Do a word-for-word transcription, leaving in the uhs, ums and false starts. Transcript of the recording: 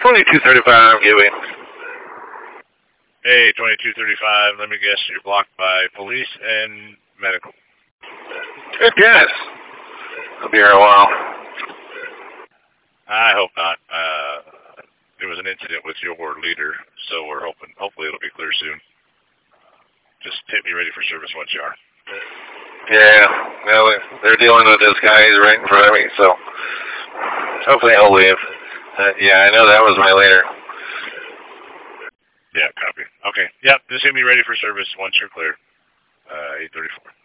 twenty-two thirty-five, Gibby. Hey, twenty-two thirty-five, let me guess, you're blocked by police and medical. Good guess. I'll be here a while. I hope not. Uh, there was an incident with your leader, so we're hoping, hopefully it'll be clear soon. Just hit me ready for service once you are. Yeah, well, they're dealing with this guy. He's right in front of me, so hopefully he'll leave. Uh, yeah, I know that was my leader. Yeah, copy. Okay, yep, just hit me ready for service once you're clear. Uh, eight thirty-four.